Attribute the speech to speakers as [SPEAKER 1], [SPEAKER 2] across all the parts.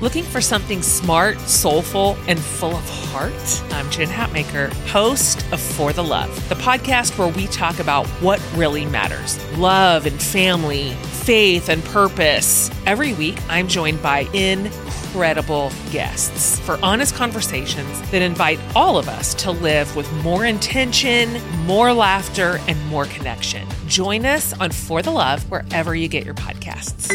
[SPEAKER 1] Looking for something smart, soulful, and full of heart? I'm Jen Hatmaker, host of For the Love, the podcast where we talk about what really matters: love and family, faith and purpose. Every week, I'm joined by incredible guests for honest conversations that invite all of us to live with more intention, more laughter, and more connection. Join us on For the Love wherever you get your podcasts.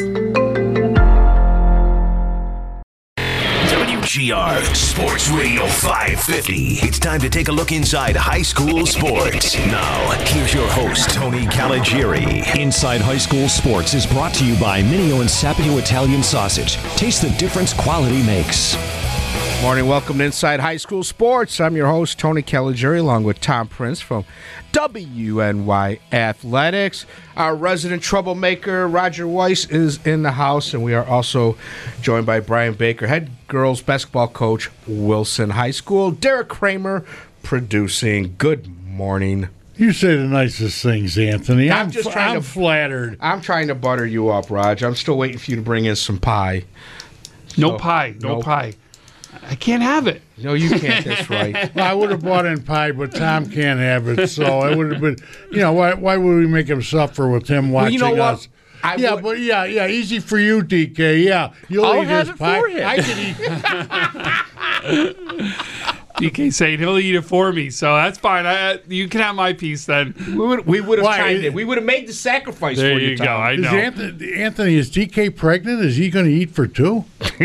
[SPEAKER 2] WGR Sports Radio 550. It's time to take a look inside high school sports. Now, here's your host, Tony Caligiuri.
[SPEAKER 3] Inside High School Sports is brought to you by Mineo and Sapio Italian Sausage. Taste the difference quality makes.
[SPEAKER 4] Morning, welcome to Inside High School Sports. I'm your host, Tony Caligiuri, along with Tom Prince from WNY Athletics. Our resident troublemaker, Roger Weiss, is in the house, and we are also joined by Brian Baker, head girls basketball coach, Wilson High School. Derek Kramer producing. Good morning.
[SPEAKER 5] You say the nicest things, Anthony.
[SPEAKER 4] I'm
[SPEAKER 5] flattered.
[SPEAKER 4] I'm trying to butter you up, Roger. I'm still waiting for you to bring in some pie.
[SPEAKER 6] No pie. I can't have it.
[SPEAKER 4] No, you can't. That's right.
[SPEAKER 5] Well, I would have bought in pie, but Tom can't have it, so it would have been. Why would we make him suffer with him watching us? Easy for you, DK. Yeah,
[SPEAKER 4] I'll have it
[SPEAKER 5] pie.
[SPEAKER 4] for him.
[SPEAKER 5] I can eat.
[SPEAKER 6] DK saying he'll eat it for me, so that's fine. You can have my piece then.
[SPEAKER 4] We would have tried it. We would have made the sacrifice
[SPEAKER 6] there
[SPEAKER 4] for you,
[SPEAKER 6] you go.
[SPEAKER 4] Tom.
[SPEAKER 6] I know.
[SPEAKER 5] Anthony, is DK pregnant? Is he going to eat for two?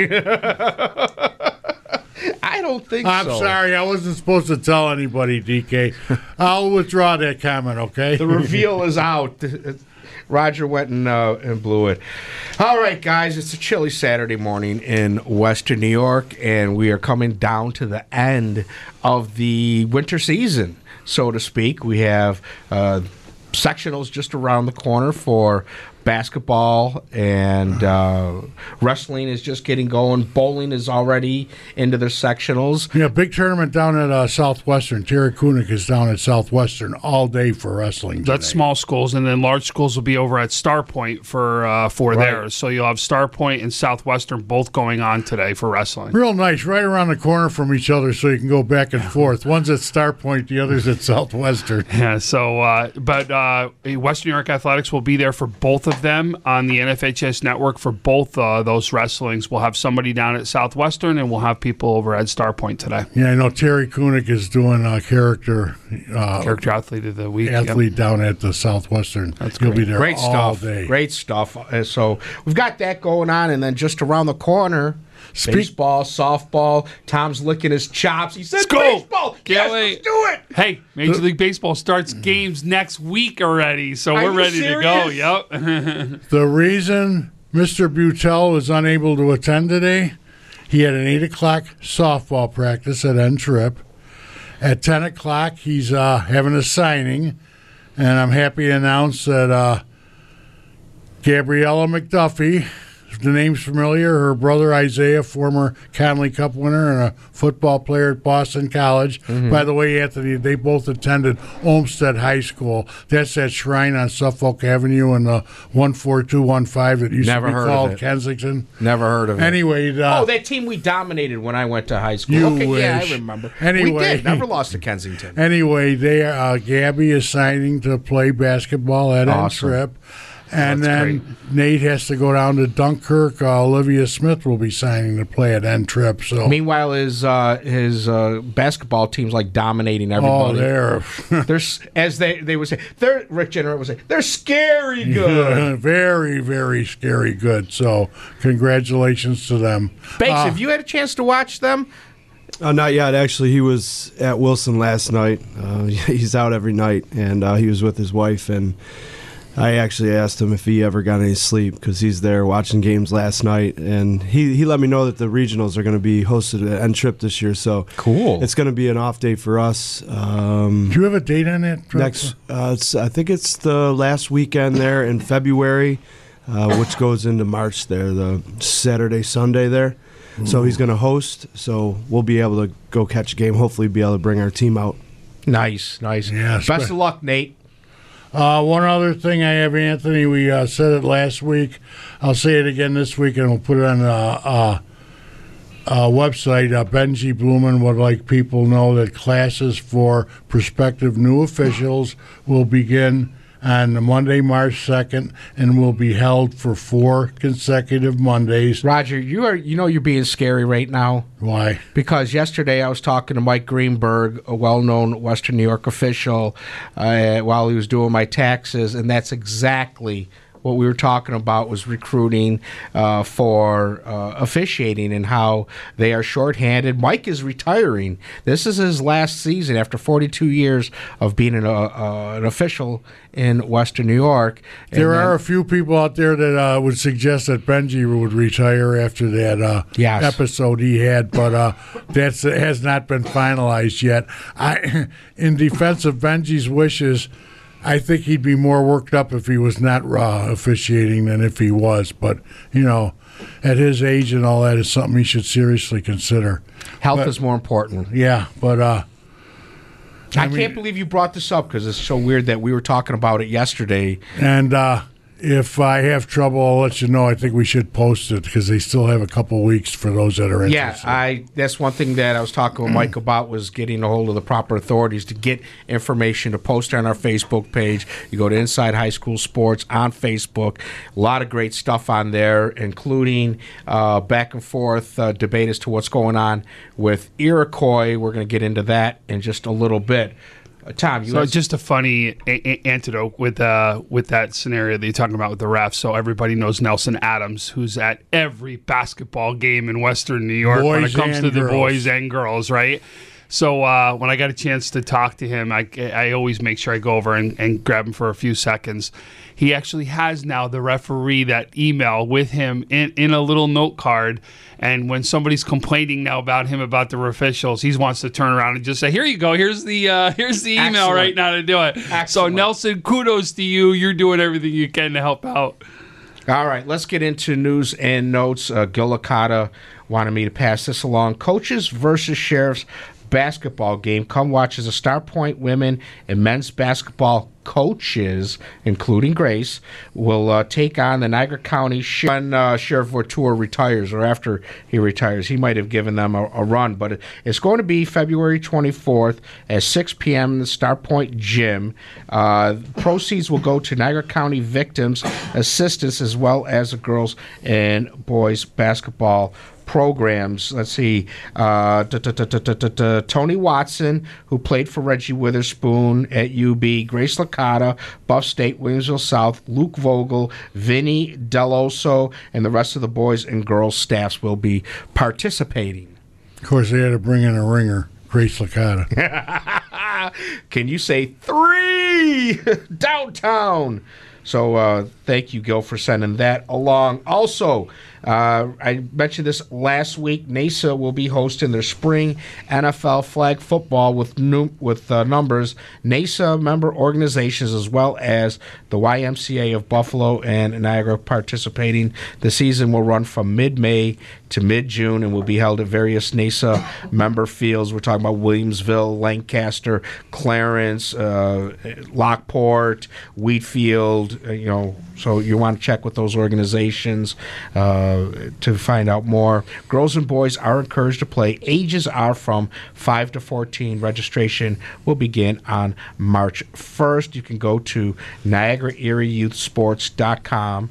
[SPEAKER 4] I don't think so.
[SPEAKER 5] I'm sorry. I wasn't supposed to tell anybody, DK. I'll withdraw that comment, okay?
[SPEAKER 4] The reveal is out. Roger went and blew it. All right, guys, it's a chilly Saturday morning in Western New York, and we are coming down to the end of the winter season, so to speak. We have sectionals just around the corner for basketball, and wrestling is just getting going. Bowling is already into their sectionals.
[SPEAKER 5] Yeah, big tournament down at Southwestern. Terry Kunick is down at Southwestern all day for wrestling today.
[SPEAKER 6] That's small schools, and then large schools will be over at Star Point for theirs. So you'll have Star Point and Southwestern both going on today for wrestling.
[SPEAKER 5] Real nice, right around the corner from each other, so you can go back and forth. One's at Star Point, the other's at Southwestern.
[SPEAKER 6] Yeah. So, but Western New York Athletics will be there for both of them on the NFHS network for both those wrestlings. We'll have somebody down at Southwestern, and we'll have people over at Star Point today.
[SPEAKER 5] Yeah, I know Terry Kunick is doing a character
[SPEAKER 6] athlete of the week.
[SPEAKER 5] Down at the Southwestern.
[SPEAKER 6] That's
[SPEAKER 5] He'll
[SPEAKER 6] great.
[SPEAKER 5] be there
[SPEAKER 4] Great
[SPEAKER 5] all
[SPEAKER 4] stuff.
[SPEAKER 5] day.
[SPEAKER 4] Great stuff. So we've got that going on, and then just around the corner, baseball, softball. Tom's licking his chops. He said,
[SPEAKER 6] Let's go.
[SPEAKER 4] Baseball.
[SPEAKER 6] Can't
[SPEAKER 4] Yes,
[SPEAKER 6] wait.
[SPEAKER 4] let's do it.
[SPEAKER 6] Hey, Major League Baseball starts games next week already, so
[SPEAKER 4] Are
[SPEAKER 6] we're
[SPEAKER 4] you
[SPEAKER 6] ready
[SPEAKER 4] serious?
[SPEAKER 6] to go. Yep.
[SPEAKER 5] The reason Mr. Butel was unable to attend today, he had an 8 o'clock softball practice at N-Trip. At 10 o'clock, he's having a signing, and I'm happy to announce that Gabriella McDuffie, if the name's familiar, her brother Isaiah, former Conley Cup winner and a football player at Boston College.
[SPEAKER 4] Mm-hmm.
[SPEAKER 5] By the way, Anthony, they both attended Olmsted High School. That's that shrine on Suffolk Avenue in the 14215 that used
[SPEAKER 4] Never
[SPEAKER 5] to be
[SPEAKER 4] heard of
[SPEAKER 5] called
[SPEAKER 4] it.
[SPEAKER 5] Kensington.
[SPEAKER 4] Never heard of it.
[SPEAKER 5] Anyway,
[SPEAKER 4] that team we dominated when I went to high school.
[SPEAKER 5] You
[SPEAKER 4] okay, yeah,
[SPEAKER 5] wish.
[SPEAKER 4] I remember.
[SPEAKER 5] Anyway.
[SPEAKER 4] We did. Never lost to Kensington.
[SPEAKER 5] Anyway, Gabby is signing to play basketball at
[SPEAKER 4] Awesome.
[SPEAKER 5] N-Trip. And
[SPEAKER 6] That's
[SPEAKER 5] then
[SPEAKER 6] great.
[SPEAKER 5] Nate has to go down to Dunkirk. Olivia Smith will be signing to play at N-Trip. So,
[SPEAKER 4] Meanwhile, his basketball team's like dominating everybody. They're as they would say. Rick Jenner would say they're scary good.
[SPEAKER 5] very, very scary good. So, congratulations to them.
[SPEAKER 4] Bakes, have you had a chance to watch them?
[SPEAKER 7] Not yet. Actually, he was at Wilson last night. He's out every night, and he was with his wife, and I actually asked him if he ever got any sleep because he's there watching games last night, and he let me know that the regionals are going to be hosted at N-Trip this year. So
[SPEAKER 4] cool.
[SPEAKER 7] It's going to be an off day for us.
[SPEAKER 5] Do you have a date on that?
[SPEAKER 7] Next, I think it's the last weekend there in February, which goes into March there, the Saturday, Sunday there. Ooh. So he's going to host, so we'll be able to go catch a game, hopefully be able to bring our team out.
[SPEAKER 4] Nice.
[SPEAKER 5] Yeah,
[SPEAKER 4] best of luck, Nate.
[SPEAKER 5] One other thing I have, Anthony, we said it last week. I'll say it again this week, and we'll put it on website, Benji Blumen would like people to know that classes for prospective new officials will begin on Monday, March 2nd, and will be held for 4 consecutive Mondays.
[SPEAKER 4] Roger, you're being scary right now.
[SPEAKER 5] Why?
[SPEAKER 4] Because yesterday I was talking to Mike Greenberg, a well-known Western New York official, while he was doing my taxes, and that's exactly what we were talking about, was recruiting for officiating and how they are shorthanded. Mike is retiring. This is his last season after 42 years of being an official in Western New York.
[SPEAKER 5] There are a few people out there that would suggest that Benji would retire after that episode he had, but that has not been finalized yet. In defense of Benji's wishes, I think he'd be more worked up if he was not officiating than if he was. But, at his age and all that is something he should seriously consider.
[SPEAKER 4] Health is more important.
[SPEAKER 5] Yeah, but
[SPEAKER 4] I can't believe you brought this up because it's so weird that we were talking about it yesterday.
[SPEAKER 5] And if I have trouble, I'll let you know. I think we should post it because they still have a couple weeks for those that are interested.
[SPEAKER 4] Yeah, that's one thing that I was talking with Mike about, was getting a hold of the proper authorities to get information to post on our Facebook page. You go to Inside High School Sports on Facebook. A lot of great stuff on there, including back and forth debate as to what's going on with Iroquois. We're going to get into that in just a little bit. Tom,
[SPEAKER 6] just a funny antidote with that scenario that you're talking about with the refs. So everybody knows Nelson Adams, who's at every basketball game in Western New York when it comes to the boys and girls, right? So when I got a chance to talk to him, I always make sure I go over and grab him for a few seconds. He actually has now the referee that email with him in a little note card. And when somebody's complaining now about him about the officials, he wants to turn around and just say, "Here you go. Here's the email right now to do it." Excellent. So Nelson, kudos to you. You're doing everything you can to help out.
[SPEAKER 4] All right, let's get into news and notes. Gil Licata wanted me to pass this along. Coaches versus Sheriffs basketball game. Come watch as the Star Point women and men's basketball coaches, including Grace, will take on the Niagara County when Sheriff Vortour retires, or after he retires. He might have given them a run, but it's going to be February 24th at 6 p.m. in the Star Point Gym. Proceeds will go to Niagara County victims' assistance, as well as the girls and boys basketball programs. Let's see. Tony Watson, who played for Reggie Witherspoon at UB, Grace Licata, Buff State, Williamsville South, Luke Vogel, Vinny Deloso, and the rest of the boys and girls staffs will be participating.
[SPEAKER 5] Of course, they had to bring in a ringer, Grace Licata.
[SPEAKER 4] Can you say 3 downtown? So thank you, Gil, for sending that along. Also, I mentioned this last week. NASA will be hosting their spring NFL flag football with numbers NASA member organizations, as well as the YMCA of Buffalo and Niagara participating. The season will run from mid-May to mid-June and will be held at various NASA member fields. We're talking about Williamsville, Lancaster, Clarence, Lockport, Wheatfield. So you want to check with those organizations to find out more. Girls and boys are encouraged to play. Ages are from 5 to 14. Registration will begin on March 1st. You can go to NiagaraErieYouthSports.com,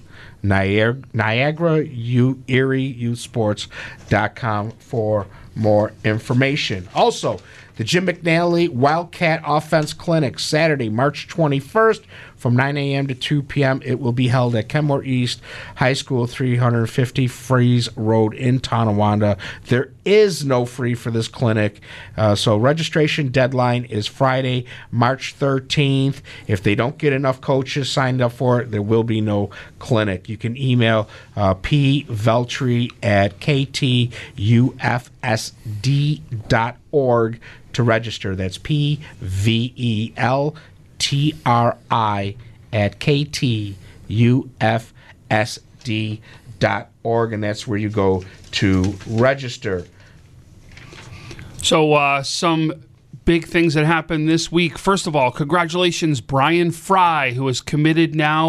[SPEAKER 4] NiagaraErieYouthSports.com for more information. Also, the Jim McNally Wildcat Offense Clinic, Saturday, March 21st, from 9 a.m. to 2 p.m. It will be held at Kenmore East High School, 350 Freeze Road in Tonawanda. There is no free for this clinic, so registration deadline is Friday, March 13th. If they don't get enough coaches signed up for it, there will be no clinic. You can email pveltri@ktufsd.org to register. That's pveltri@ktufsd.org, and that's where you go to register.
[SPEAKER 6] So some big things that happened this week. First of all, congratulations, Brian Fry, who is committed now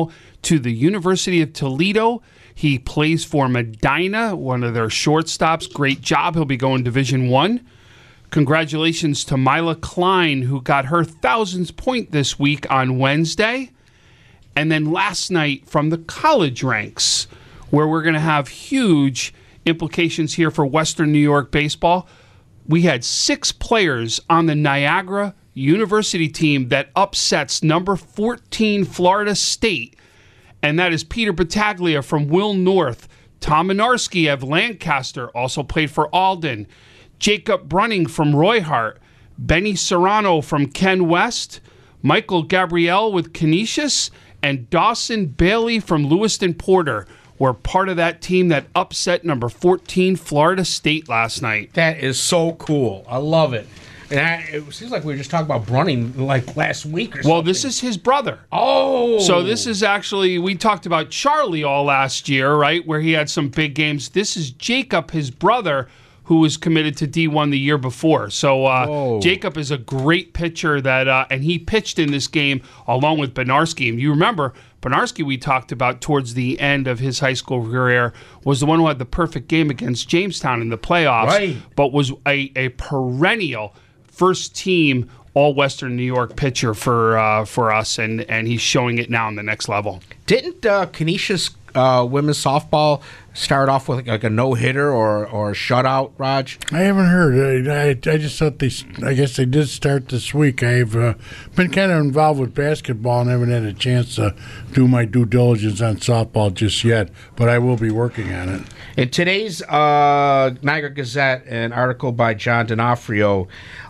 [SPEAKER 6] to the University of Toledo. He plays for Medina, one of their shortstops. Great job. He'll be going Division I. Congratulations to Mila Klein, who got her 1,000th point this week on Wednesday. And then last night from the college ranks, where we're going to have huge implications here for Western New York baseball, we had 6 players on the Niagara University team that upsets number 14 Florida State, and that is Peter Battaglia from Will North, Tom Minarski of Lancaster, also played for Alden, Jacob Brunning from Roy Hart, Benny Serrano from Ken West, Michael Gabrielle with Canisius, and Dawson Bailey from Lewiston Porter were part of that team that upset number 14 Florida State last night.
[SPEAKER 4] That is so cool. I love it. And it seems like we were just talking about Brunning like last week or something.
[SPEAKER 6] Well, this is his brother.
[SPEAKER 4] Oh.
[SPEAKER 6] So this is actually, we talked about Charlie all last year, right, where he had some big games. This is Jacob, his brother, who was committed to D1 the year before. So Jacob is a great pitcher that, and he pitched in this game along with Benarski. And you remember, Benarski we talked about towards the end of his high school career was the one who had the perfect game against Jamestown in the playoffs, right, but was a perennial first-team all-Western New York pitcher for us, and he's showing it now on the next level.
[SPEAKER 4] Didn't Canisius women's softball start off with like a no-hitter or a shutout, Raj?
[SPEAKER 5] I haven't heard. I just thought I guess they did start this week. I've been kind of involved with basketball and haven't had a chance to do my due diligence on softball just yet, but I will be working on it.
[SPEAKER 4] In today's Niagara Gazette, an article by John D'Onofrio,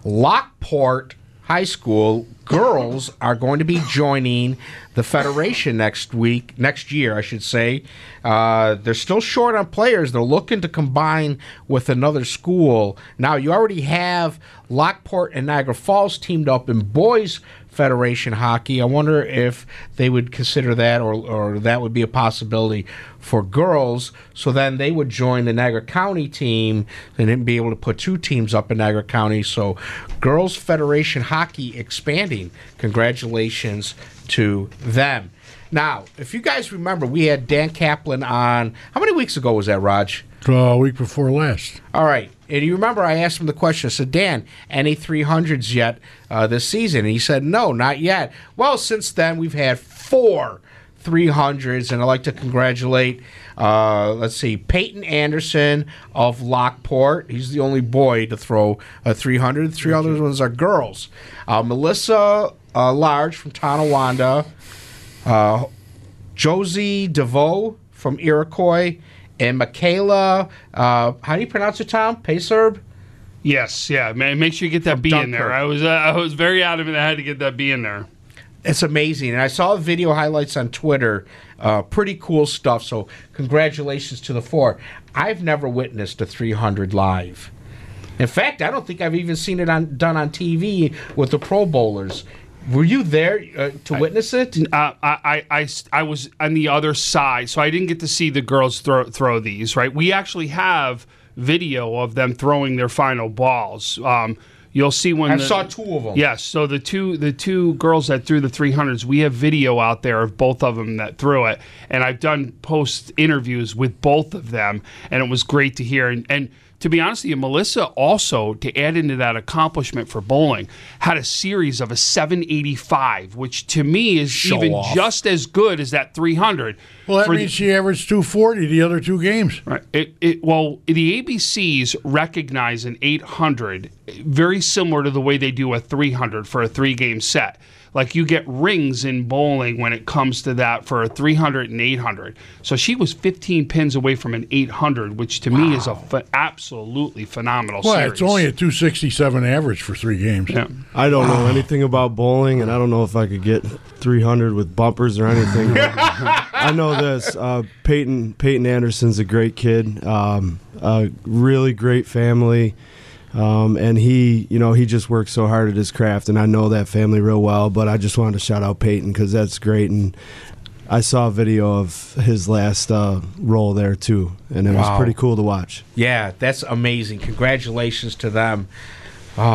[SPEAKER 4] Lockport High School girls are going to be joining the Federation next year, I should say. They're still short on players. They're looking to combine with another school. Now, you already have Lockport and Niagara Falls teamed up in boys Federation hockey. I wonder if they would consider that or that would be a possibility for girls. So then they would join the Niagara County team and then be able to put 2 teams up in Niagara County. So girls Federation hockey expanding. Congratulations to them. Now, if you guys remember, we had Dan Kaplan on, how many weeks ago was that, Raj?
[SPEAKER 5] Week before last.
[SPEAKER 4] All right. And you remember I asked him the question. I said, Dan, any 300s yet this season? And he said, no, not yet. Well, since then, we've had 4 300s, and I'd like to congratulate, Peyton Anderson of Lockport. He's the only boy to throw a 300. The 3 other ones are girls. Melissa Large from Tonawanda, Josie DeVoe from Iroquois, and Michaela, how do you pronounce it, Tom? Payserb?
[SPEAKER 6] Yes, yeah. Man, make sure you get that B in there. I was very adamant I had to get that B in there.
[SPEAKER 4] It's amazing. And I saw video highlights on Twitter. Pretty cool stuff. So congratulations to the 4. I've never witnessed a 300 live. In fact, I don't think I've even seen it done on TV with the Pro Bowlers. Were you there to witness it?
[SPEAKER 6] I was on the other side, so I didn't get to see the girls throw these, right? We actually have video of them throwing their final balls. You'll see when
[SPEAKER 4] I saw 2 of them.
[SPEAKER 6] Yes, so the two girls that threw the 300s, we have video out there of both of them that threw it, and I've done post interviews with both of them, and it was great to hear. And to be honest with you, Melissa also, to add into that accomplishment for bowling, had a series of a 785, which to me is just as good as that 300.
[SPEAKER 5] Well, that means she averaged 240 the other 2 games.
[SPEAKER 6] Right. Well, the ABCs recognize an 800 very similar to the way they do a 300 for a 3-game set. Like you get rings in bowling when it comes to that for a 300 and 800. So she was 15 pins away from an 800, which to me is a absolutely phenomenal series.
[SPEAKER 5] Well, it's only a 267 average for 3 games.
[SPEAKER 6] Yeah.
[SPEAKER 7] I don't know anything about bowling, and I don't know if I could get 300 with bumpers or anything. I know this. Peyton Anderson's a great kid, a really great family. And he just works so hard at his craft, and I know that family real well, but I just wanted to shout out Peyton because that's great. And I saw a video of his last roll there, too, and it was pretty cool to watch.
[SPEAKER 4] Yeah, that's amazing. Congratulations to them. Oh,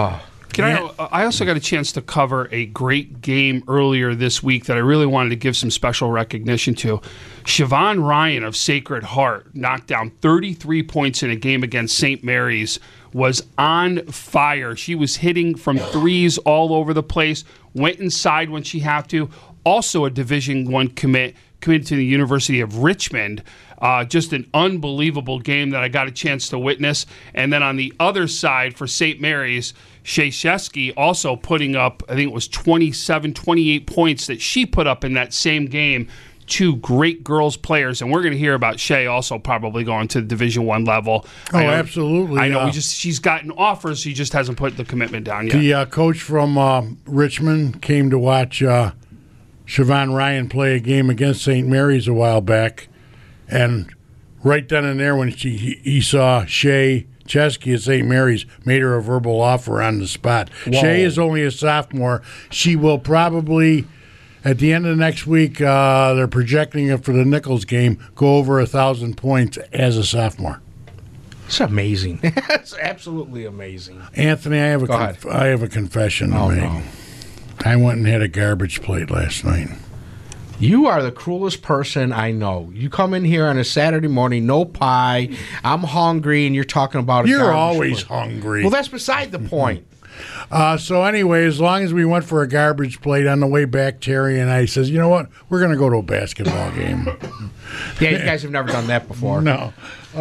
[SPEAKER 6] I also got a chance to cover a great game earlier this week that I really wanted to give some special recognition to. Siobhan Ryan of Sacred Heart knocked down 33 points in a game against St. Mary's, was on fire. She was hitting from threes all over the place, went inside when she had to. Also a Division I committed to the University of Richmond. Just an unbelievable game that I got a chance to witness. And then on the other side for St. Mary's, Shea Shesky also putting up, I think it was 27, 28 points that she put up in that same game. Two great girls players, and we're going to hear about Shea also probably going to the Division I level.
[SPEAKER 5] Oh, absolutely.
[SPEAKER 6] I know. She's gotten offers. She just hasn't put the commitment down yet.
[SPEAKER 5] The coach from Richmond came to watch Siobhan Ryan play a game against St. Mary's a while back, and right then and there when he saw Shea Chesky at St. Mary's, made her a verbal offer on the spot. Whoa. Shea is only a sophomore. She will probably, at the end of next week, they're projecting it for the Nichols game, go over 1,000 points as a sophomore.
[SPEAKER 4] It's amazing. It's absolutely amazing.
[SPEAKER 5] Anthony, I have a confession to make. No. I went and had a garbage plate last night.
[SPEAKER 4] You are the cruelest person I know. You come in here on a Saturday morning, no pie, I'm hungry, and you're talking about a
[SPEAKER 5] You're
[SPEAKER 4] garbage
[SPEAKER 5] always
[SPEAKER 4] plate.
[SPEAKER 5] hungry.
[SPEAKER 4] Well, that's beside the point.
[SPEAKER 5] So anyway, as long as we went for a garbage plate on the way back, Terry and I says, you know what? We're going to go to a basketball game.
[SPEAKER 4] Yeah, you guys have never done that before.
[SPEAKER 5] No.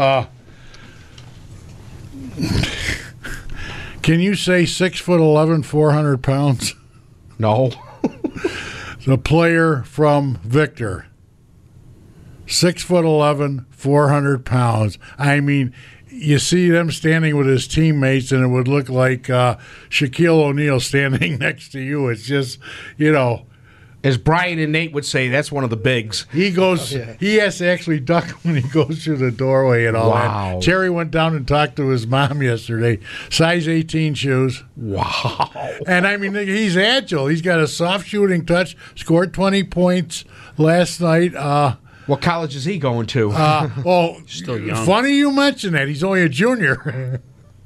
[SPEAKER 5] Can you say 6'11", 400 pounds?
[SPEAKER 4] No.
[SPEAKER 5] The player from Victor, 6'11", 400 pounds. I mean, you see them standing with his teammates, and it would look like Shaquille O'Neal standing next to you. It's just,
[SPEAKER 4] as Brian and Nate would say, that's one of the bigs.
[SPEAKER 5] He goes. He has to actually duck when he goes through the doorway and all that. Terry went down and talked to his mom yesterday. Size 18 shoes.
[SPEAKER 4] Wow.
[SPEAKER 5] And I mean, he's agile. He's got a soft shooting touch. Scored 20 points last night.
[SPEAKER 4] What college is he going to?
[SPEAKER 6] Still young.
[SPEAKER 5] Funny you mention that. He's only a junior.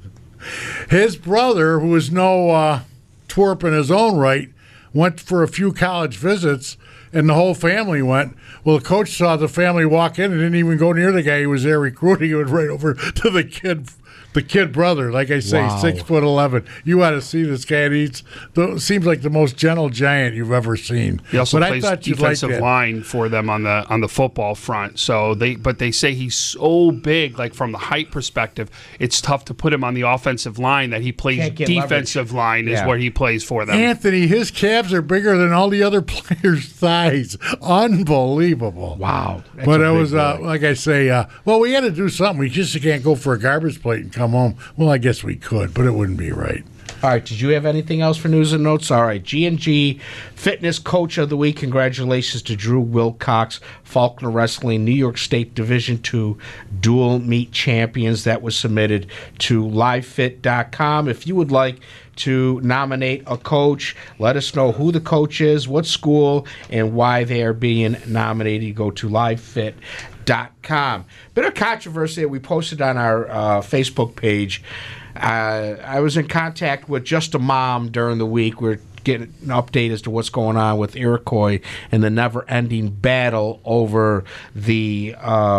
[SPEAKER 5] His brother, who is no twerp in his own right, went for a few college visits, and the whole family went. Well, the coach saw the family walk in and didn't even go near the guy who was there recruiting. He went right over to the kid brother. Like I say, 6'11". You ought to see this guy. And seems like the most gentle giant you've ever seen.
[SPEAKER 6] He also plays defensive line for them on the football front. So they say he's so big, like from the height perspective, it's tough to put him on the offensive line. That he plays defensive line is where he plays for them.
[SPEAKER 5] Anthony, his calves are bigger than all the other players' thighs. Unbelievable.
[SPEAKER 4] Wow.
[SPEAKER 5] But it was like I say. Well, we had to do something. We just can't go for a garbage plate and come home. Well, I guess we could, but it wouldn't be right.
[SPEAKER 4] All right, did you have anything else for news and notes? All right, G&G Fitness Coach of the Week. Congratulations to Drew Wilcox, Faulkner Wrestling, New York State Division II Dual Meet Champions. That was submitted to livefit.com. If you would like to nominate a coach, let us know who the coach is, what school, and why they are being nominated. Go to livefit.com. Bit of controversy that we posted on our Facebook page. I was in contact with Just a Mom during the week. We're getting an update as to what's going on with Iroquois and the never-ending battle over the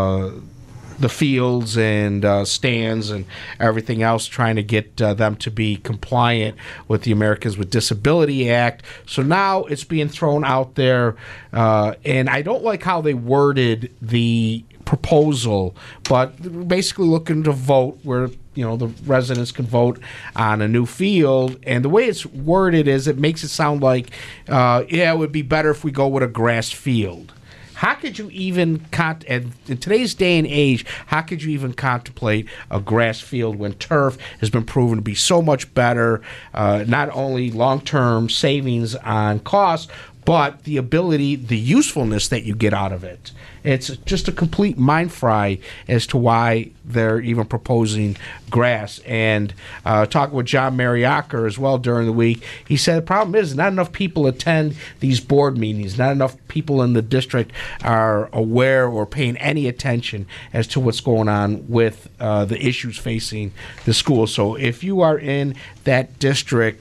[SPEAKER 4] fields and stands and everything else, trying to get them to be compliant with the Americans with Disability Act. So now it's being thrown out there, and I don't like how they worded the proposal, but basically looking to vote where the residents can vote on a new field. And the way it's worded is it makes it sound like, it would be better if we go with a grass field. How could you even, in today's day and age, how could you even contemplate a grass field when turf has been proven to be so much better, not only long-term savings on costs, but the ability, the usefulness that you get out of it. It's just a complete mind fry as to why they're even proposing grass. And talking with John Mariacker as well during the week, he said the problem is not enough people attend these board meetings. Not enough people in the district are aware or paying any attention as to what's going on with the issues facing the school. So if you are in that district,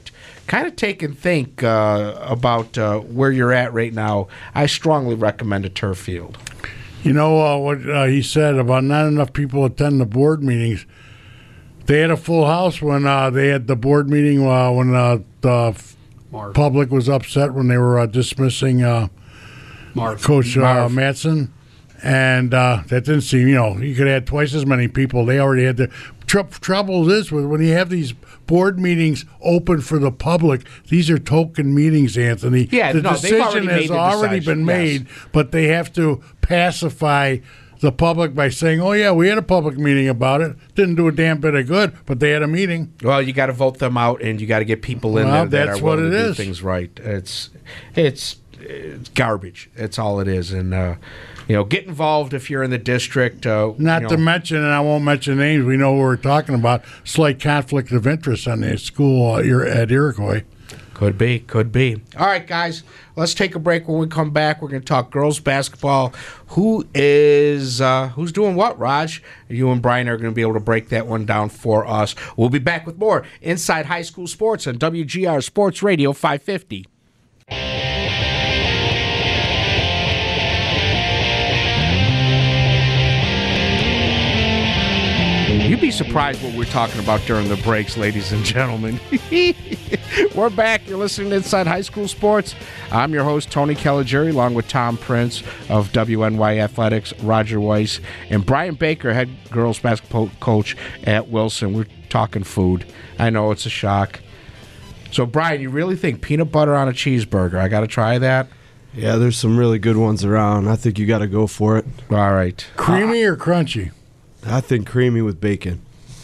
[SPEAKER 4] kind of take and think about where you're at right now, I strongly recommend a turf field.
[SPEAKER 5] You know what he said about not enough people attend the board meetings. They had a full house when they had the board meeting when the public was upset when they were dismissing Coach Matson. And that didn't seem, you could have had twice as many people. They already had the trouble is when you have these board meetings open for the public, these are token meetings, Anthony.
[SPEAKER 4] Yeah,
[SPEAKER 5] the decision has already been made, but they have to pacify the public by saying, oh, yeah, we had a public meeting about it. Didn't do a damn bit of good, but they had a meeting.
[SPEAKER 4] Well, you got to vote them out, and you got to get people in there that are willing to do things right. It's garbage. That's all it is. And, get involved if you're in the district.
[SPEAKER 5] Not to mention, and I won't mention names, we know what we're talking about, slight conflict of interest on the school at Iroquois.
[SPEAKER 4] Could be. All right, guys, let's take a break. When we come back, we're going to talk girls basketball. Who's doing what, Raj? You and Brian are going to be able to break that one down for us. We'll be back with more Inside High School Sports on WGR Sports Radio 550. You'd be surprised what we're talking about during the breaks, ladies and gentlemen. We're back. You're listening to Inside High School Sports. I'm your host, Tony Caligiuri, along with Tom Prince of WNY Athletics, Roger Weiss, and Brian Baker, head girls basketball coach at Wilson. We're talking food. I know it's a shock. So, Brian, you really think peanut butter on a cheeseburger? I got to try that?
[SPEAKER 7] Yeah, there's some really good ones around. I think you got to go for it.
[SPEAKER 4] All right.
[SPEAKER 5] Creamy or crunchy?
[SPEAKER 7] I think creamy with bacon.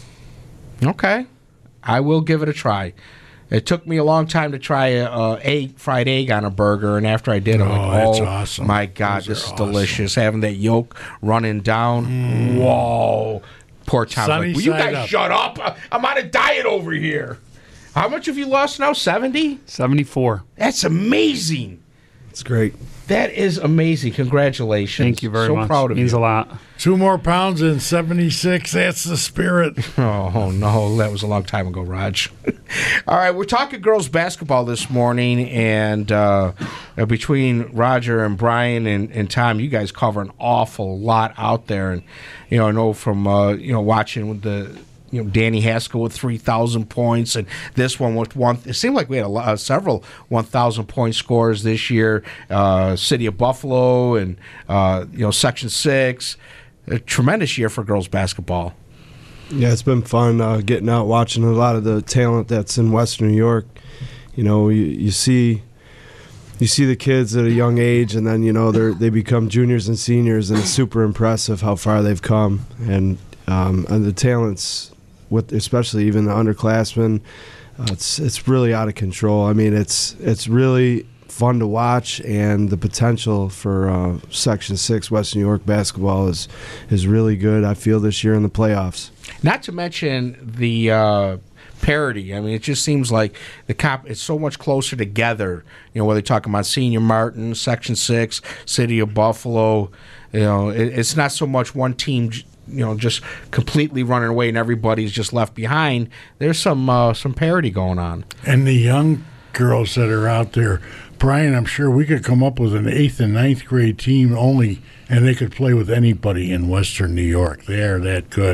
[SPEAKER 4] Okay. I will give it a try. It took me a long time to try a fried egg on a burger, and after I did, I'm like,
[SPEAKER 5] that's awesome.
[SPEAKER 4] My God, this is delicious. Having that yolk running down. Whoa. Poor Tom's like, will you guys shut up? I'm on a diet over here. How much have you lost now? 70?
[SPEAKER 6] 74.
[SPEAKER 4] That's amazing.
[SPEAKER 7] It's great.
[SPEAKER 4] That is amazing. Congratulations.
[SPEAKER 6] Thank you very much.
[SPEAKER 4] So proud of you.
[SPEAKER 6] Means a lot.
[SPEAKER 5] 2 more pounds in 76. That's the spirit.
[SPEAKER 4] Oh, no. That was a long time ago, Raj. All right. We're talking girls basketball this morning. And between Roger and Brian and Tom, you guys cover an awful lot out there. And, I know from, watching with the Danny Haskell with 3,000 points, and this one with one. It seemed like we had several 1,000-point scores this year. City of Buffalo and Section 6. A tremendous year for girls basketball.
[SPEAKER 7] Yeah, it's been fun getting out, watching a lot of the talent that's in Western New York. You see the kids at a young age, and then they become juniors and seniors, and it's super impressive how far they've come, and the talents. With especially even the underclassmen, it's really out of control. I mean, it's really fun to watch, and the potential for Section 6 Western New York basketball is really good, I feel, this year in the playoffs. Not to mention the parity. I mean, it just seems like it's so much closer together. Whether you're talking about Senior Martin, Section 6, City of Buffalo, it's not so much one team just completely running away and everybody's just left behind. There's some parity going on.
[SPEAKER 5] And the young girls that are out there, Brian, I'm sure we could come up with an 8th and 9th grade team only, and they could play with anybody in Western New York. They are that good.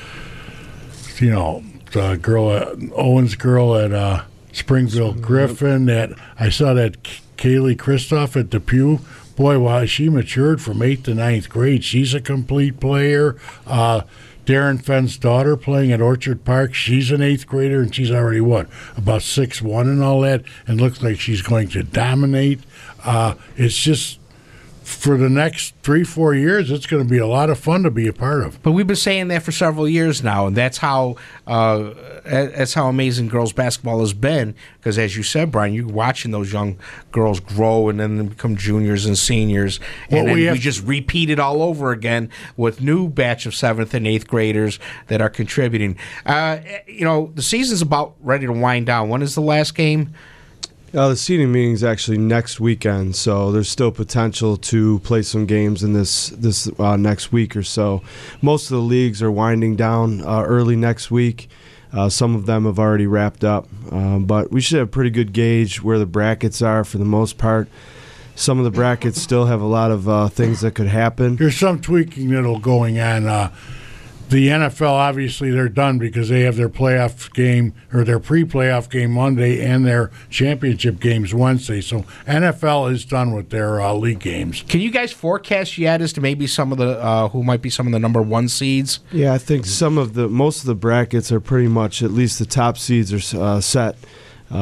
[SPEAKER 5] The girl, Owen's girl at Springville Griffin, that I saw that Kaylee Kristoff at Depew. Boy, wow, she matured from 8th to 9th grade. She's a complete player. Darren Fenn's daughter playing at Orchard Park, she's an 8th grader, and she's already, about 6'1" and all that, and looks like she's going to dominate. It's just, for the next 3-4 years, it's going to be a lot of fun to be a part of.
[SPEAKER 4] But we've been saying that for several years now, and that's how amazing girls basketball has been. Because as you said, Brian, you're watching those young girls grow and then become juniors and seniors, and then we just repeat it all over again with new batch of 7th and 8th graders that are contributing. The season's about ready to wind down. When is the last game?
[SPEAKER 7] The seeding meeting is actually next weekend, so there's still potential to play some games in this next week or so. Most of the leagues are winding down early next week. Some of them have already wrapped up, but we should have a pretty good gauge where the brackets are for the most part. Some of the brackets still have a lot of things that could happen.
[SPEAKER 5] There's some tweaking that'll going on. The NFL, obviously, they're done because they have their playoff game or their pre-playoff game Monday and their championship games Wednesday. So NFL is done with their league games.
[SPEAKER 4] Can you guys forecast yet as to maybe some of the who might be some of the number one seeds?
[SPEAKER 7] Yeah, I think most of the brackets are pretty much, at least the top seeds are set. The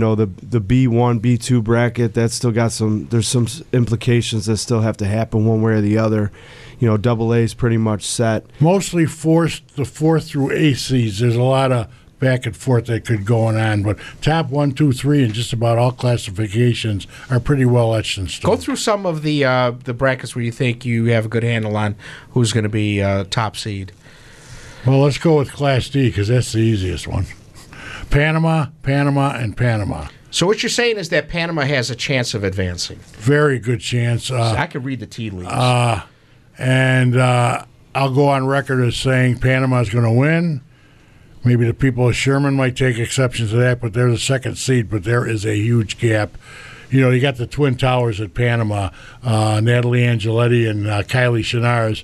[SPEAKER 7] B1, B2 bracket, that's still got there's some implications that still have to happen one way or the other. AA is pretty much set.
[SPEAKER 5] Mostly the 4th through 8th seeds. There's a lot of back and forth that could go on, but top 1, 2, 3 and just about all classifications are pretty well etched in stone.
[SPEAKER 4] Go through some of the brackets where you think you have a good handle on who's going to be top seed.
[SPEAKER 5] Well, let's go with Class D because that's the easiest one. Panama, and Panama.
[SPEAKER 4] So what you're saying is that Panama has a chance of advancing.
[SPEAKER 5] Very good chance.
[SPEAKER 4] I could read the tea leaves.
[SPEAKER 5] And I'll go on record as saying Panama's going to win. Maybe the people of Sherman might take exception to that, but they're the second seed, but there is a huge gap. You got the Twin Towers at Panama, Natalie Angeletti and Kylie Chenars.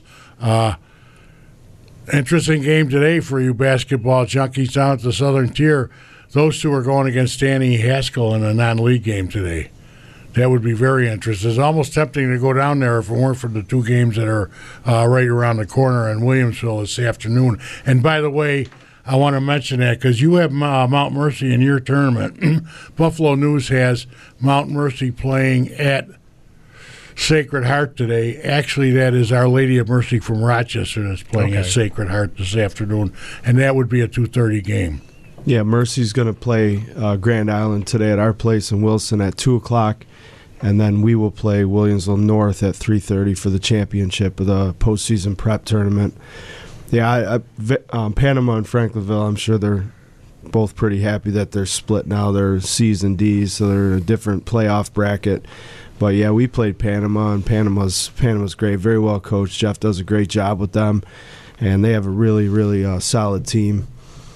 [SPEAKER 5] Interesting game today for you basketball junkies down at the Southern Tier. Those two are going against Danny Haskell in a non-league game today. That would be very interesting. It's almost tempting to go down there if it weren't for the two games that are right around the corner in Williamsville this afternoon. And by the way, I want to mention that because you have Mount Mercy in your tournament. Buffalo News has Mount Mercy playing at Sacred Heart today. Actually, that is Our Lady of Mercy from Rochester that's playing at Sacred Heart this afternoon, and that would be a 2:30 game.
[SPEAKER 7] Yeah, Mercy's going to play Grand Island today at our place in Wilson at 2 o'clock, and then we will play Williamsville North at 3:30 for the championship of the postseason prep tournament. Yeah, Panama and Franklinville, I'm sure they're both pretty happy that they're split now. They're C's and D's, so they're in a different playoff bracket. But, yeah, we played Panama, and Panama's great, very well coached. Jeff does a great job with them, and they have a really, really solid team.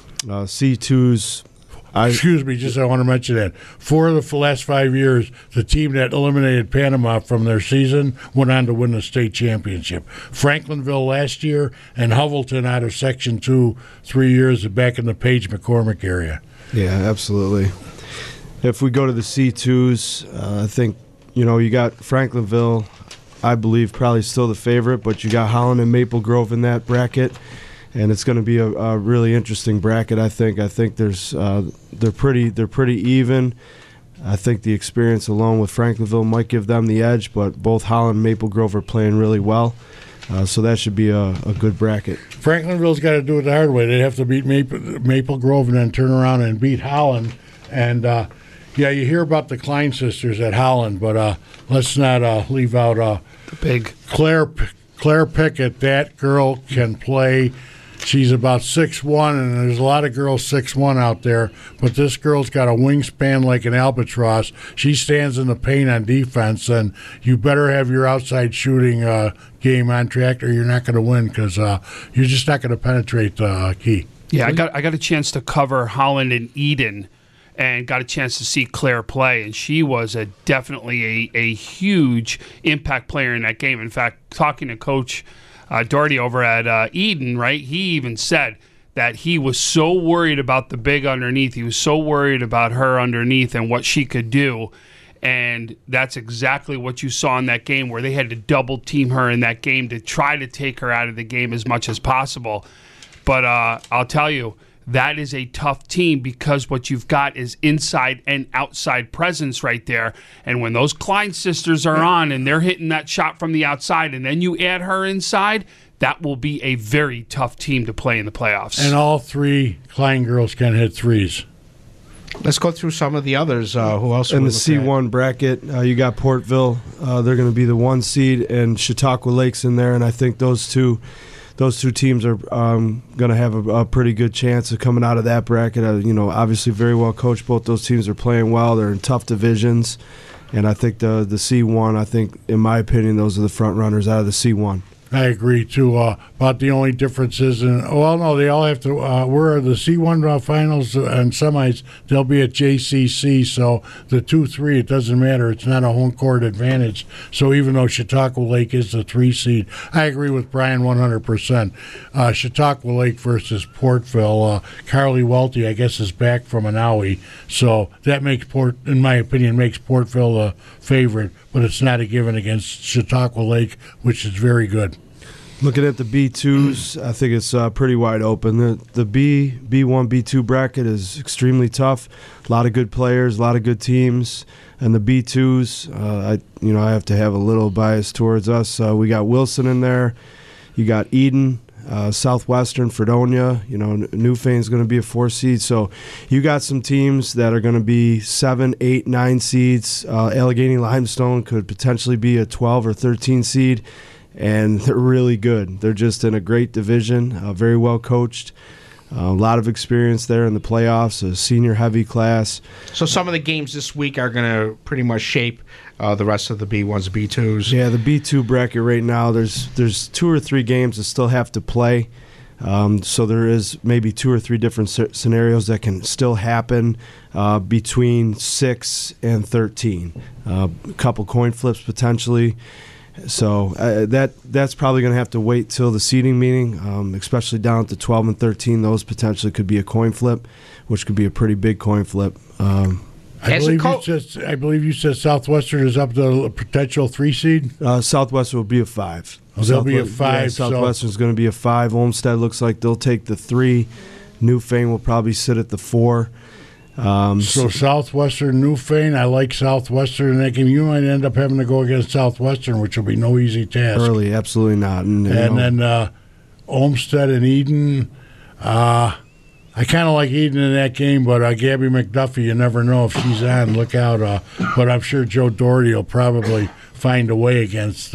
[SPEAKER 7] C2's
[SPEAKER 5] Excuse me, I want to mention that. 4 of the last 5 years, the team that eliminated Panama from their season went on to win the state championship. Franklinville last year and Hovelton out of Section 2 3 years back in the Page McCormick area.
[SPEAKER 7] Yeah, absolutely. If we go to the C2s, I think, you got Franklinville, I believe, probably still the favorite, but you got Holland and Maple Grove in that bracket. And it's going to be a really interesting bracket. I think there's they're pretty even. I think the experience alone with Franklinville might give them the edge, but both Holland and Maple Grove are playing really well, so that should be a good bracket.
[SPEAKER 5] Franklinville's got to do it the hard way. They have to beat Maple Grove and then turn around and beat Holland. And you hear about the Klein sisters at Holland, but let's not leave out
[SPEAKER 6] the big
[SPEAKER 5] Claire Pickett. That girl can play. She's about 6'1", and there's a lot of girls 6'1" out there, but this girl's got a wingspan like an albatross. She stands in the paint on defense, and you better have your outside shooting game on track or you're not going to win because you're just not going to penetrate the key.
[SPEAKER 6] Yeah, I got a chance to cover Holland and Eden and got a chance to see Claire play, and she was definitely a huge impact player in that game. In fact, talking to Coach Doherty over at Eden, right? He even said that he was so worried about the big underneath. He was so worried about her underneath and what she could do. And that's exactly what you saw in that game where they had to double team her in that game to try to take her out of the game as much as possible. But I'll tell you, that is a tough team because what you've got is inside and outside presence right there. And when those Klein sisters are on and they're hitting that shot from the outside and then you add her inside, that will be a very tough team to play in the playoffs.
[SPEAKER 5] And all 3 Klein girls can hit threes.
[SPEAKER 4] Let's go through some of the others. Who else?
[SPEAKER 7] In the C1 bracket, you got Portville. They're going to be the 1 seed, and Chautauqua Lake's in there, and I think those two teams are going to have a pretty good chance of coming out of that bracket. Obviously very well coached. Both those teams are playing well. They're in tough divisions. And I think the C1, in my opinion, those are the front runners out of the C1.
[SPEAKER 5] I agree too. About the only difference is, no, they all have to. Where the C1 finals and semis, they'll be at JCC. So the 2-3, it doesn't matter. It's not a home court advantage. So even though Chautauqua Lake is the 3 seed, I agree with Brian 100%. Chautauqua Lake versus Portville. Carly Welty, I guess, is back from an owie, so that makes in my opinion, makes Portville the favorite. But it's not a given against Chautauqua Lake, which is very good.
[SPEAKER 7] Looking at the B2s, I think it's pretty wide open. The B1, B2 bracket is extremely tough. A lot of good players, a lot of good teams. And the B2s, I have to have a little bias towards us. We got Wilson in there. You got Eden, Southwestern, Fredonia. Newfane's going to be a 4 seed. So you got some teams that are going to be 7, 8, 9 seeds. Allegheny Limestone could potentially be a 12 or 13 seed. And they're really good. They're just in a great division, very well coached. A lot of experience there in the playoffs, a senior-heavy class.
[SPEAKER 4] So some of the games this week are going to pretty much shape the rest of the B1s, B2s.
[SPEAKER 7] Yeah, the B2 bracket right now, there's 2 or 3 games that still have to play. So there is maybe 2 or 3 different scenarios that can still happen between 6 and 13. A couple coin flips potentially. So that's probably going to have to wait till the seeding meeting, especially down to 12 and 13. Those potentially could be a coin flip, which could be a pretty big coin flip.
[SPEAKER 5] I believe you said Southwestern is up to a potential 3 seed.
[SPEAKER 7] Southwestern will be a 5.
[SPEAKER 5] They'll be a 5.
[SPEAKER 7] Yeah, Southwestern's going to be a 5. Olmsted looks like they'll take the 3. Newfane will probably sit at the 4.
[SPEAKER 5] So Southwestern, Newfane, I like Southwestern in that game. You might end up having to go against Southwestern, which will be no easy task.
[SPEAKER 7] Early, absolutely not. And
[SPEAKER 5] then Olmsted and Eden. I kind of like Eden in that game, but Gabby McDuffie, you never know if she's on. Look out. But I'm sure Joe Doherty will probably find a way against,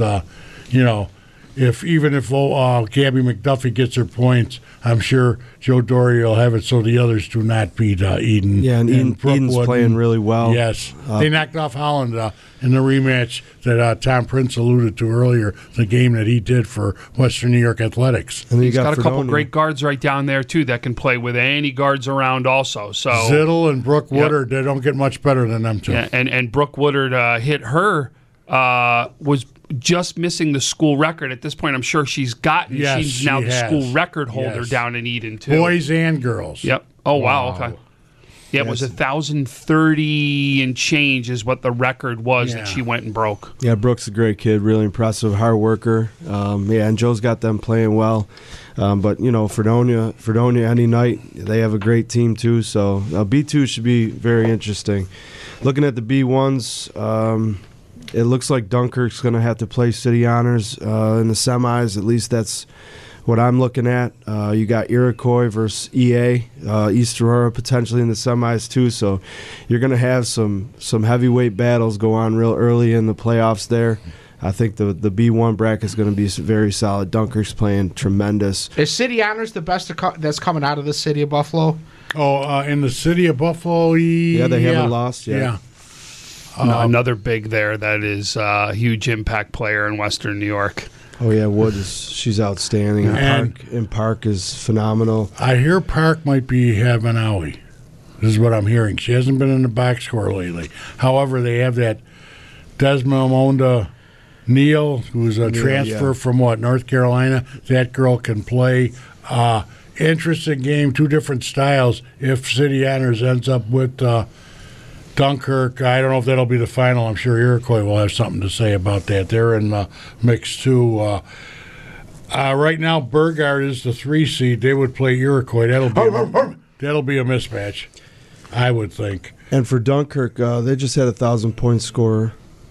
[SPEAKER 5] if Gabby McDuffie gets her points, I'm sure Joe Doherty will have it so the others do not beat Eden.
[SPEAKER 7] Yeah, and Eden's playing really well.
[SPEAKER 5] Yes. They knocked off Holland in the rematch that Tom Prince alluded to earlier, the game that he did for Western New York Athletics.
[SPEAKER 7] And
[SPEAKER 6] he's got a couple great guards right down there, too, that can play with any guards around also. So
[SPEAKER 5] Zittel and Brooke Woodard, they don't get much better than them two.
[SPEAKER 6] Yeah, and Brooke Woodard hit her, was just missing the school record. At this point, I'm sure she's gotten.
[SPEAKER 5] Yes,
[SPEAKER 6] she's now the school record holder down in Eden, too.
[SPEAKER 5] Boys and girls.
[SPEAKER 6] Yep. Oh, wow. Okay. Yeah, it was 1,030 and change is what the record was that she went and broke.
[SPEAKER 7] Yeah, Brooke's a great kid, really impressive, hard worker. And Joe's got them playing well. But, Fredonia any night, they have a great team, too. So B2 should be very interesting. Looking at the B1s, it looks like Dunkirk's going to have to play City Honors in the semis. At least that's what I'm looking at. You got Iroquois versus EA, East Aurora potentially in the semis too. So you're going to have some heavyweight battles go on real early in the playoffs there. I think the B1 bracket is going to be very solid. Dunkirk's playing tremendous.
[SPEAKER 4] Is City Honors the best that's coming out of the city of Buffalo?
[SPEAKER 5] Oh, in the city of Buffalo,
[SPEAKER 7] yeah, they haven't lost yet.
[SPEAKER 5] Yeah.
[SPEAKER 6] Another big there that is a huge impact player in Western New York.
[SPEAKER 7] Oh yeah, Wood she's outstanding. And Park is phenomenal.
[SPEAKER 5] I hear Park might be having an owie. This is what I'm hearing. She hasn't been in the box score lately. However, they have that Desmond Neal, who's a transfer from North Carolina. That girl can play. Interesting game, 2 different styles. If City Honors ends up with Dunkirk, I don't know if that'll be the final. I'm sure Iroquois will have something to say about that. They're in the mix too. Right now, Burgard is the 3 seed. They would play Iroquois. That'll be a mismatch, I would think.
[SPEAKER 7] And for Dunkirk, they just had 1,000-point scorer.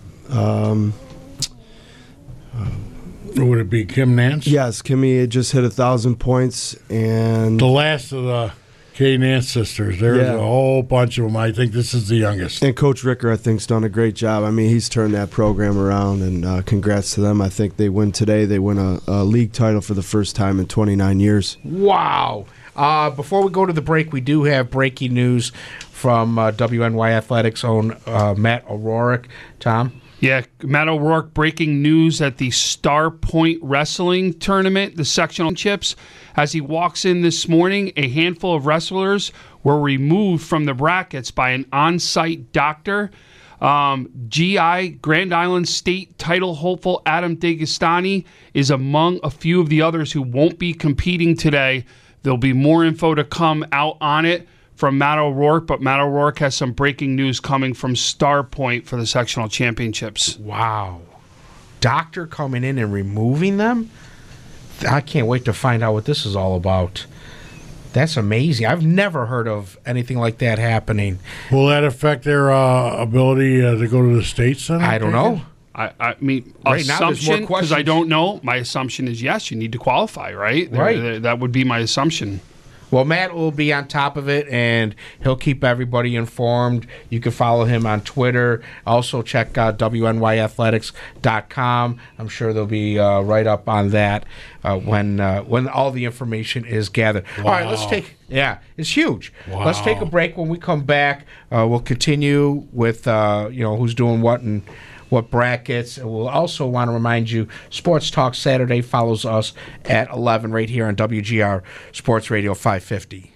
[SPEAKER 5] Would it be Kim Nance?
[SPEAKER 7] Yes, Kimmy just hit 1,000 points, and
[SPEAKER 5] the last of the Kay Nance sisters. There's a whole bunch of them. I think this is the youngest.
[SPEAKER 7] And Coach Ricker, I think, has done a great job. I mean, he's turned that program around, and congrats to them. I think they win today. They win a league title for the first time in 29 years.
[SPEAKER 4] Wow. Before we go to the break, we do have breaking news from WNY Athletics' own Matt O'Rourke. Tom?
[SPEAKER 6] Yeah, Matt O'Rourke breaking news at the Star Point Wrestling Tournament, the sectional chips. As he walks in this morning, a handful of wrestlers were removed from the brackets by an on-site doctor. GI, Grand Island State title hopeful Adam D'Agostani is among a few of the others who won't be competing today. There'll be more info to come out on it from Matt O'Rourke, but Matt O'Rourke has some breaking news coming from Star Point for the sectional championships.
[SPEAKER 4] Wow. Doctor coming in and removing them? I can't wait to find out what this is all about. That's amazing. I've never heard of anything like that happening.
[SPEAKER 5] Will that affect their ability to go to the States then?
[SPEAKER 4] I don't know.
[SPEAKER 6] I mean,
[SPEAKER 4] right now,
[SPEAKER 6] assumption, because I don't know, my assumption is yes, you need to qualify, right?
[SPEAKER 4] Right.
[SPEAKER 6] That would be my assumption.
[SPEAKER 4] Well, Matt will be on top of it, and he'll keep everybody informed. You can follow him on Twitter. Also, check out WNYathletics.com. I'm sure they'll be right up on that when all the information is gathered.
[SPEAKER 5] Wow.
[SPEAKER 4] All right, let's take. Yeah, it's huge.
[SPEAKER 5] Wow.
[SPEAKER 4] Let's take a break. When we come back, we'll continue with who's doing what and what brackets. And we'll also want to remind you, Sports Talk Saturday follows us at 11 right here on WGR Sports Radio 550.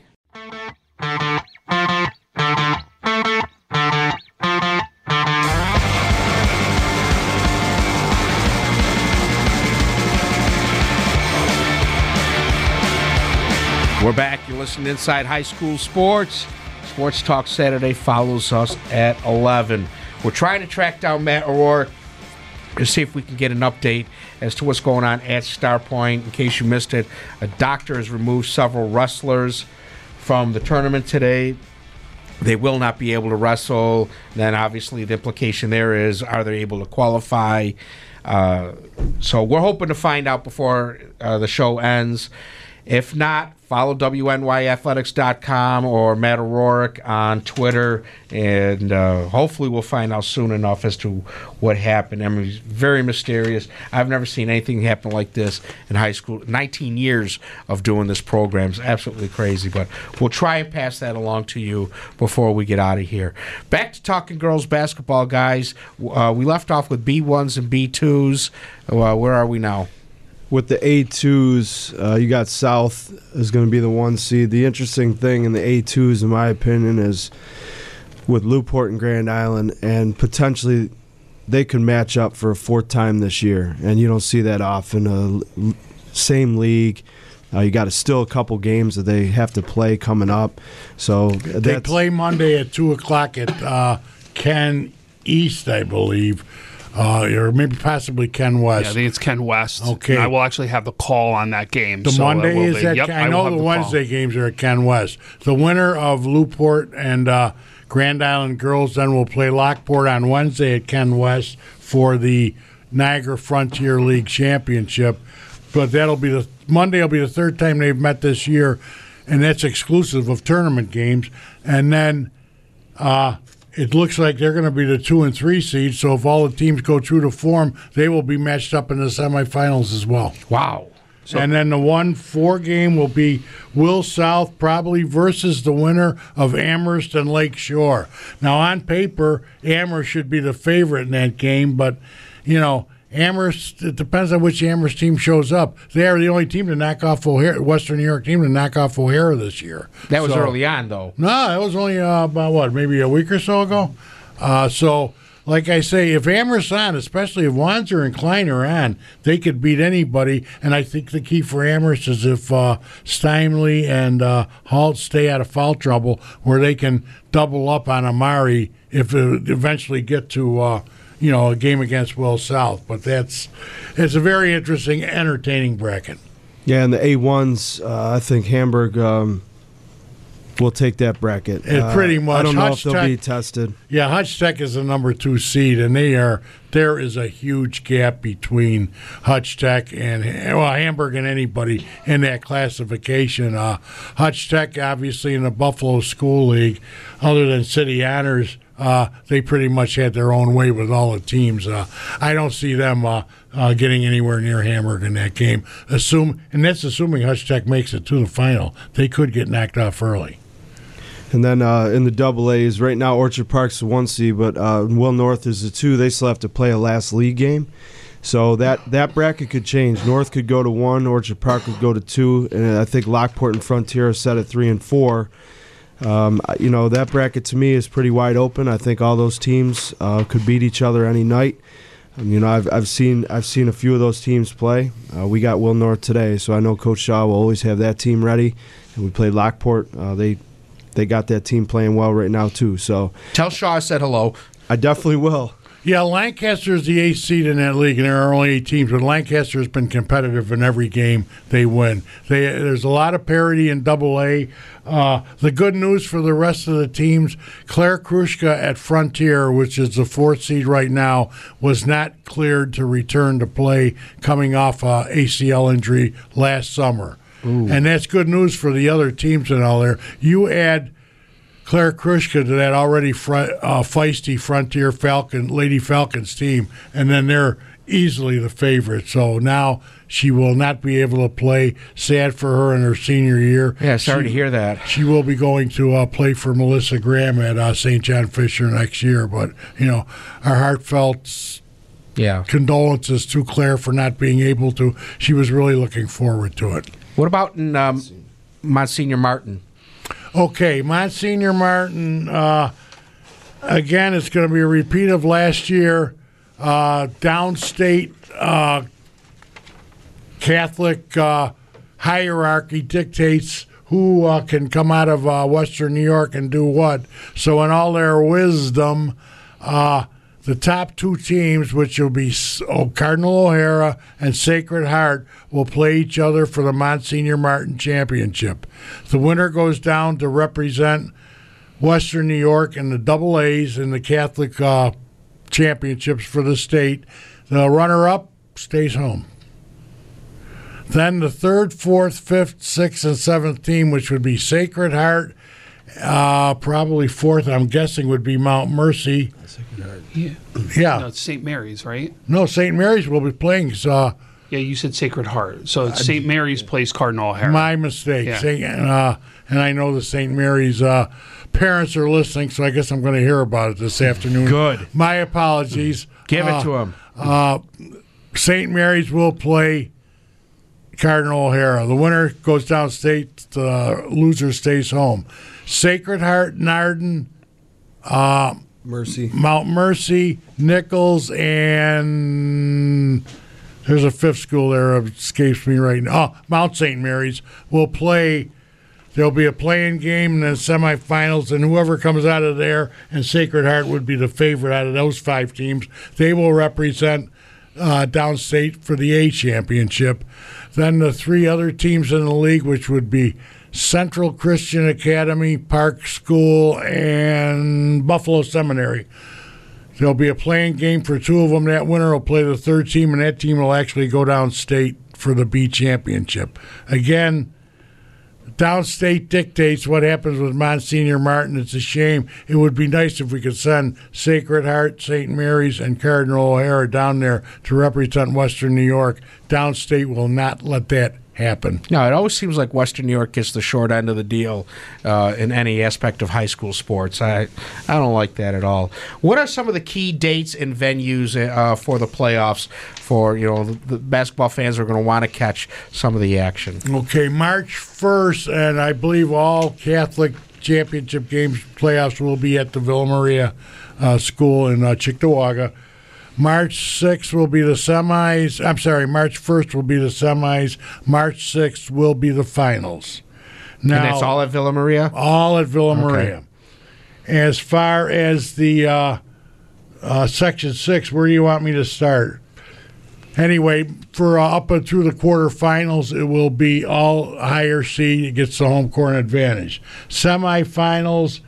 [SPEAKER 4] We're back. You're listening to Inside High School Sports. Sports Talk Saturday follows us at 11. We're trying to track down Matt O'Rourke to see if we can get an update as to what's going on at Star Point. In case you missed it, a doctor has removed several wrestlers from the tournament today. They will not be able to wrestle. Then, obviously, the implication there is, are they able to qualify? So we're hoping to find out before the show ends. If not, follow WNYathletics.com or Matt O'Rourke on Twitter, and hopefully we'll find out soon enough as to what happened. I mean, it's very mysterious. I've never seen anything happen like this in high school. 19 years of doing this program is absolutely crazy, but we'll try and pass that along to you before we get out of here. Back to talking girls basketball, guys. We left off with B1s and B2s. Where are we now?
[SPEAKER 7] With the A2s, you got South is going to be the 1 seed. The interesting thing in the A2s, in my opinion, is with Newport and Grand Island, and potentially they could match up for a 4th time this year. And you don't see that often. Same league. You got still a couple games that they have to play coming up. So
[SPEAKER 5] they play Monday at 2 o'clock at Ken East, I believe. Or maybe possibly Ken West.
[SPEAKER 6] Yeah, I think it's Ken West.
[SPEAKER 5] Okay.
[SPEAKER 6] And I will actually have the call on that game.
[SPEAKER 5] The Monday is at Ken. I know the Wednesday games are at Ken West. The winner of Newport and Grand Island girls then will play Lockport on Wednesday at Ken West for the Niagara Frontier League Championship. But Monday will be the 3rd time they've met this year, and that's exclusive of tournament games. And then it looks like they're going to be the 2 and 3 seeds, so if all the teams go true to form, they will be matched up in the semifinals as well.
[SPEAKER 4] Wow.
[SPEAKER 5] And then the 1-4 game will be Will South probably versus the winner of Amherst and Lake Shore. Now, on paper, Amherst should be the favorite in that game, but, Amherst, it depends on which Amherst team shows up. They are the only team to knock off O'Hara, Western New York team to knock off O'Hara this year.
[SPEAKER 4] That was early on, though.
[SPEAKER 5] No, that was only about, maybe a week or so ago? So, like I say, if Amherst's on, especially if Wanzer and Klein are on, they could beat anybody. And I think the key for Amherst is if Steinley and Halt stay out of foul trouble, where they can double up on Amari if they eventually get to a game against Will South. But it's a very interesting, entertaining bracket.
[SPEAKER 7] Yeah, and the A1s, I think Hamburg will take that bracket.
[SPEAKER 5] Pretty much.
[SPEAKER 7] I don't know
[SPEAKER 5] Hutch
[SPEAKER 7] if they'll
[SPEAKER 5] Tech,
[SPEAKER 7] be tested.
[SPEAKER 5] Yeah, Hutch Tech is the number 2 seed, and there is a huge gap between Hutch Tech and Hamburg and anybody in that classification. Hutch Tech, obviously, in the Buffalo School League, other than City Honors, they pretty much had their own way with all the teams. I don't see them getting anywhere near Hamburg in that game. And that's assuming Hutch Tech makes it to the final. They could get knocked off early.
[SPEAKER 7] And then in the double A's, right now Orchard Park's the 1 seed, but Will North is the 2. They still have to play a last league game. So that bracket could change. North could go to 1, Orchard Park would go to 2, and I think Lockport and Frontier are set at 3 and 4. That bracket to me is pretty wide open. I think all those teams could beat each other any night. I've seen a few of those teams play. We got Will North today, so I know Coach Shaw will always have that team ready. And we played Lockport. They got that team playing well right now too. So
[SPEAKER 4] Tell Shaw I said hello.
[SPEAKER 7] I definitely will.
[SPEAKER 5] Yeah, Lancaster is the 8th seed in that league, and there are only 8 teams, but Lancaster has been competitive in every game they win. There's a lot of parity in Double-A. The good news for the rest of the teams, Claire Krushka at Frontier, which is the 4th seed right now, was not cleared to return to play coming off a ACL injury last summer. Ooh. And that's good news for the other teams and all there. You add Claire Krushka to that already feisty Frontier Lady Falcons team, and then they're easily the favorite. So now she will not be able to play. Sad for her in her senior year.
[SPEAKER 4] Yeah, sorry to hear that.
[SPEAKER 5] She will be going to play for Melissa Graham at St. John Fisher next year. But, our heartfelt condolences to Claire for not being able to. She was really looking forward to it.
[SPEAKER 4] What about in Monsignor Martin?
[SPEAKER 5] Okay, Monsignor Martin, again, it's going to be a repeat of last year. Downstate Catholic hierarchy dictates who can come out of Western New York and do what. So in all their wisdom, the top 2 teams, which will be Cardinal O'Hara and Sacred Heart, will play each other for the Monsignor Martin Championship. The winner goes down to represent Western New York in the Double A's in the Catholic championships for the state. The runner-up stays home. Then the 3rd, 4th, 5th, 6th, and 7th team, which would be Sacred Heart, probably 4th, I'm guessing, would be Mount Mercy. Yeah.
[SPEAKER 6] No, it's St. Mary's, right?
[SPEAKER 5] No, St. Mary's will be playing.
[SPEAKER 6] Yeah, you said Sacred Heart. So it's St. Mary's plays Cardinal O'Hara.
[SPEAKER 5] My mistake.
[SPEAKER 6] Yeah.
[SPEAKER 5] And I know the St. Mary's parents are listening, so I guess I'm going to hear about it this afternoon.
[SPEAKER 4] Good.
[SPEAKER 5] My apologies.
[SPEAKER 4] Give it to them.
[SPEAKER 5] St. Mary's will play Cardinal O'Hara. The winner goes downstate. The loser stays home. Sacred Heart, Narden,
[SPEAKER 7] Mercy,
[SPEAKER 5] Mount Mercy, Nichols, and there's a 5th school there that escapes me right now. Mount St. Mary's will play. There'll be a playing game and then semifinals, and whoever comes out of there, and Sacred Heart would be the favorite out of those 5 teams. They will represent downstate for the A championship. Then the 3 other teams in the league, which would be Central Christian Academy, Park School, and Buffalo Seminary. There'll be a playing game for 2 of them. That winner will play the 3rd team, and that team will actually go downstate for the B championship. Again, downstate dictates what happens with Monsignor Martin. It's a shame. It would be nice if we could send Sacred Heart, St. Mary's, and Cardinal O'Hara down there to represent Western New York. Downstate will not let that happen.
[SPEAKER 4] No, it always seems like Western New York gets the short end of the deal in any aspect of high school sports. I don't like that at all. What are some of the key dates and venues for the playoffs for, the basketball fans are going to want to catch some of the action?
[SPEAKER 5] Okay, March 1st, and I believe all Catholic championship games playoffs will be at the Villa Maria School in Cheektowaga. March 6th will be the semis. I'm sorry, March 1st will be the semis. March 6th will be the finals. Now,
[SPEAKER 4] and that's all at Villa Maria?
[SPEAKER 5] All at Villa Maria. As far as the Section 6, where do you want me to start? Anyway, for up and through the quarterfinals, it will be all higher seed. It gets the home court advantage. Semifinals,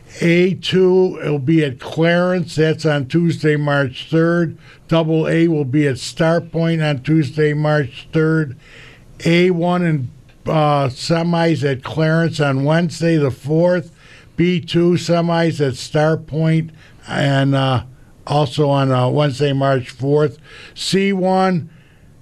[SPEAKER 5] A2, it'll be at Clarence. That's on Tuesday, March 3rd. Double A will be at Star Point on Tuesday, March 3rd. A1 and semis at Clarence on Wednesday, the 4th. B2 semis at Star Point and also on Wednesday, March 4th. C1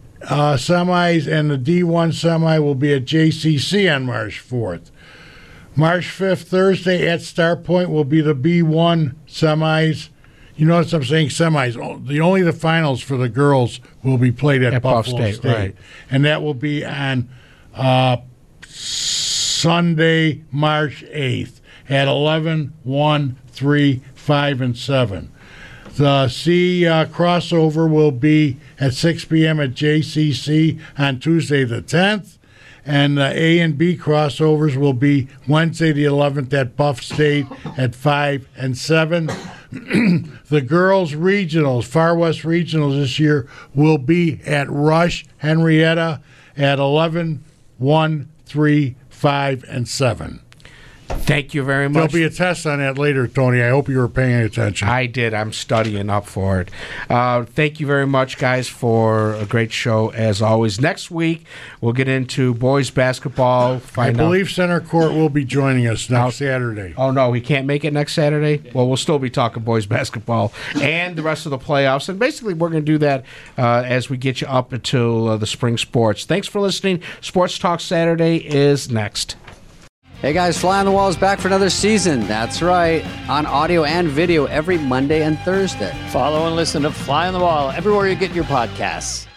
[SPEAKER 5] semis and the D1 semi will be at JCC on March 4th. March 5th, Thursday, at Star Point will be the B1 semis. You notice I'm saying semis. Only the finals for the girls will be played at Buffalo State.
[SPEAKER 4] Right.
[SPEAKER 5] And that will be on Sunday, March 8th at 11, 1, 3, 5, and 7. The C crossover will be at 6 p.m. at JCC on Tuesday the 10th. And the A and B crossovers will be Wednesday the 11th at Buff State at 5 and 7. The girls' regionals, Far West regionals this year, will be at Rush, Henrietta at 11, 1, 3, 5, and 7.
[SPEAKER 4] Thank you very much.
[SPEAKER 5] There'll be a test on that later, Tony. I hope you were paying attention.
[SPEAKER 4] I did. I'm studying up for it. Thank you very much, guys, for a great show, as always. Next week, we'll get into boys basketball.
[SPEAKER 5] I believe Center Court will be joining us next Saturday.
[SPEAKER 4] Oh, no, he can't make it next Saturday? Well, we'll still be talking boys basketball and the rest of the playoffs. And basically, we're going to do that as we get you up until the spring sports. Thanks for listening. Sports Talk Saturday is next.
[SPEAKER 8] Hey guys, Fly on the Wall is back for another season. That's right, on audio and video every Monday and Thursday.
[SPEAKER 9] Follow and listen to Fly on the Wall everywhere you get your podcasts.